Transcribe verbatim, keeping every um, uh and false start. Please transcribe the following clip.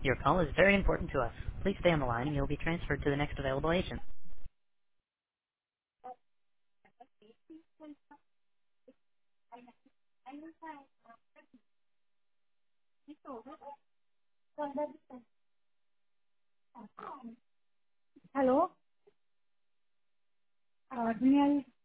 Your call is very important to us. Please stay on the line and you'll be transferred to the next available agent. Hello. Uh, Daniel.